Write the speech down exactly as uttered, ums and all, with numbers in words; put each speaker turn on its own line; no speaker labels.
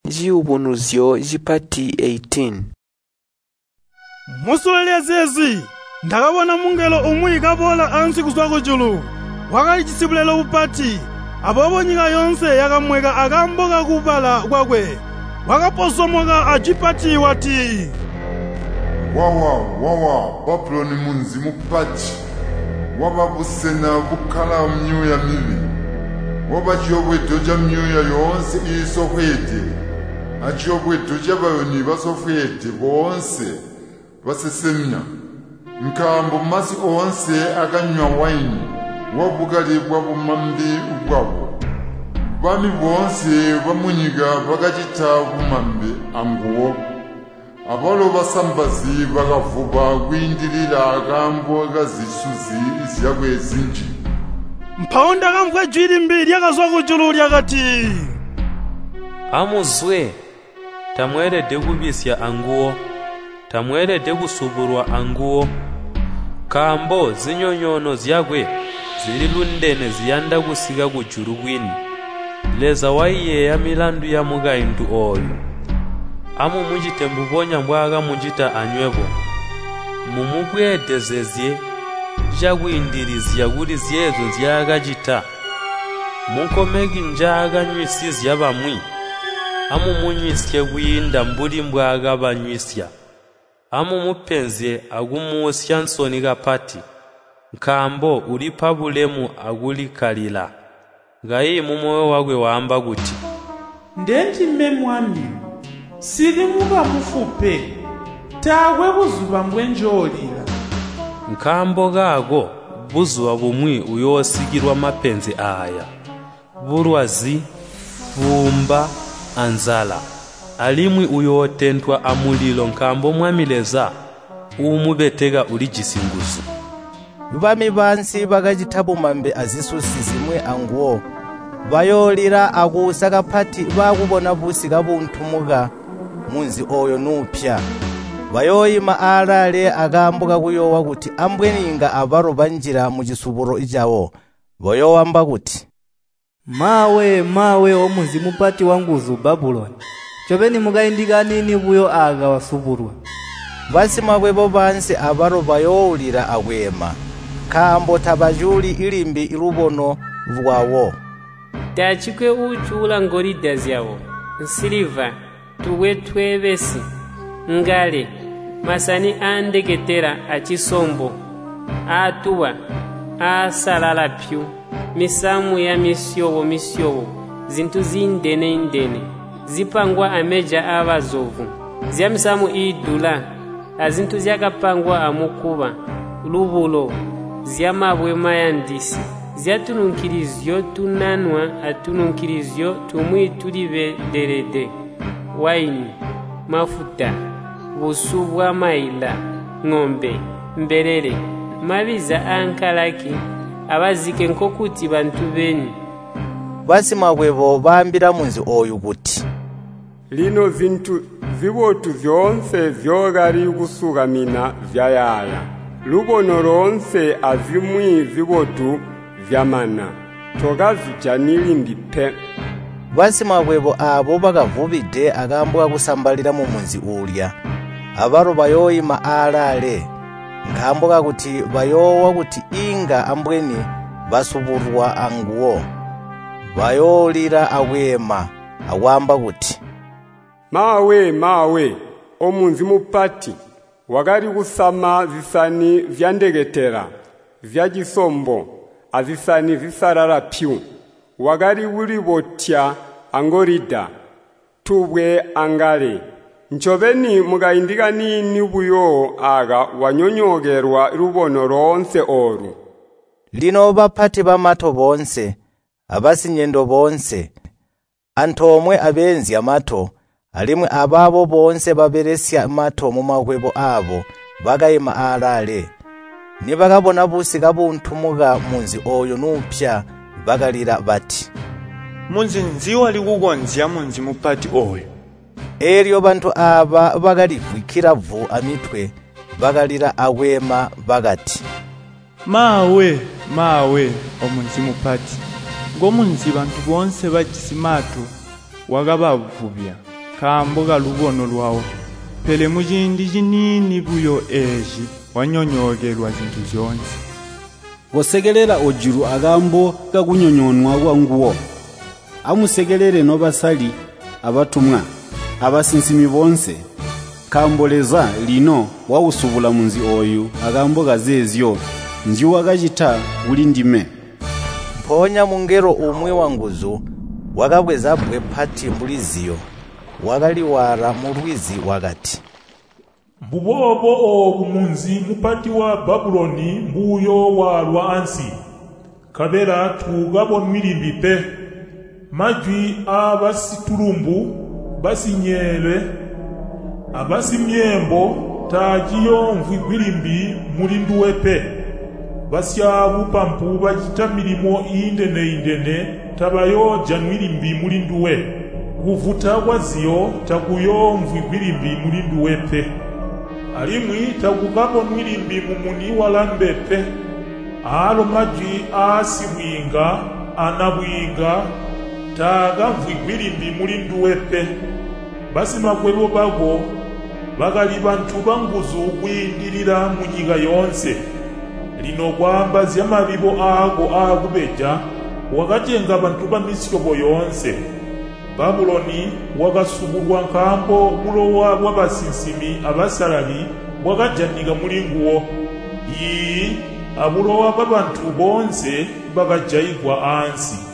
Jiubunuzyo jipati eighteen.
Musolelezezi ndakabona mungelo umwi kabola ansi kuswa kujulu wakali chisibulelo upati abobo nyika yonse yakamweka akamboka kubala kwakwe wakaposomoka ajipati wati
wawa wawa Babuloni munzi mupati wababusena bukala mnyoya mibi wabachiyobwe doja mnyoya yonse isofwete achiyobwe doja bayoni basofwete bonse basesemya nkambo masi onse akanywa waini wabugari bwabumambi ubwabo bami bonse bamunyiga bagachita bumambe anguwo abalo basambazi bagavuba gwindirira agambo gazisuzi isyagwe zinji
mpaonda kamvwe jwiri mbiri yakazwa kujulu lyakati
amuzwe tamwerede kubisya anguwo tamwerede kusuburwa anguwo kambo zinyonyono zyagwe ziri lundene ziyanda kusiga kujuru gwini leza waiye ya milandu ya mugaindu oyo amu mujite mbubonya mbwaga mujita anywebo mumugwedezezye jagwindirizya guri zyezo zyagajita munkomegi njaga nywisizi bamwi amu munywisye gwinda mburi mbwaga banywisya amu mupenze agumusya nsoni gapati nkambo uri pabulemu agulikalila ngayi mumoyo wagwe wamba guti
ndenji memwami siri muba mufupe tawe buzuba mbwenjolira
nkambo gago buzuba bumwi uyosigirwa mapenzi aya burwazi bumba anzala alimwi uyotentwa amulilo nkambo mwamileza umubetega uri gisinguzo
bami bansi bagajitabu azisusi zimwe anguwo bayolira agusaka pati bakubona busiga buntumuga munzi oyo nupya bayoyima alale agambuka kuyowa kuti ambweninga abaro banjira mu gisuburo ijawo boyowamba kuti
mawe mawe omunzi mupati wanguzu Babuloni chobeni mugaindika nini buyo aga wasuburwa
basi mabwebo bansi abaro bayowulira agwema kambo tabajuli ilimbi ilubono vwawo
tachikwe uchula ngorida zyawo nsiliva tuwe twebesi ngale masani andeketera achisombo atuwa asalala pyu misamu ya misyowo misyowo zintu zindene indene zipangwa ameja abazovu zya misamu idula azintu zyakapangwa amukuba lubulo zya mabwe mayandisi zyatununkirizyo tunanwa atununkirizyo tumwi tulibe derede waini mafuta busubwa maila ng'ombe mberere mabiza ankalaki abazike nkokuti bantu beni
basi mabwebo bambira munzi oyu kuti
lino zintu zibotu vyonse vyogari kusugamina vyayaya lubono ronse azimwi zibotu vyamana toga zijanili ndipe
basi mabwebo abo bagavubide agambuka kusambalira mu munzi ulya abaro bayoyima alale ngambuka kuti bayowa kuti inga ambweni basuburwa anguwo bayolira awema awamba kuti
mawe mawe omunzi mupati wagari kusama zisani vyandegetera vyagisombo azisani zisarara pyu wagari wuri botya angorida tubwe angale nchobeni mugaindika nini buyo aga wanyonyogerwa rubono ronse oru
lino bapati bamato bonse abasinyendo bonse antomwe abenzi amato alimwe ababo bonse baberesya amato mu mahwebo abo bagayima alale nibagabona busiga buntumuga munzi oyo nupya bagalira bati
munzi nziwa likugonzya munzi mupati oyo
eryo bantu aba bagalivukira vu amitwe bagalira awema bagati
mawe mawe omunzi mupati ngomunzi bantu bonse bajisimato wagabavubya kamboga lubono lwawo pele mujindi jinini buyo eji wanyonyogelwa zintu zonse
gosegelera ojiru agambo gakunyonyonwa gwanguwo amusegelere no basali abatumwa abasinsimi bonse kamboleza lino wawusubula munzi oyu agambo gazezyo njiwa gajita buli ndime
mponya mungero umwe wanguzu wakabweza bwe pati mbuliziyo wakaliwara mu lwizi wakati
mbubobo obumunzi mupati wa Babuloni mbuyo walwa ansi kabera tugabo milimbi pe majwi abasitulumbu basinyele abasimyembo tajiyo mvigwilimbi mulinduwe pe basyabu pampu bajita milimo indene indene tabayo janwilimbi mulinduwe kuvuta waziyo takuyo mvigwilimbi mulinduwe pe alimwi takukabo mwilimbi mumuni walambe pe alo majwi asibwinga anabwinga taga mvigwilimbi mulinduwe pe basi makwebo bago bagali bantu banguzu kwindirira munyiga yonse lino kwamba zyamabibo ago agubeja wakatenga abantu bamisyobo yonse Babuloni wagasubulwa nkambo bulowa bwabasinsimi abasalali bwakajaniga mulinguwo ii abulowa babantu bonse bagajayigwa ansi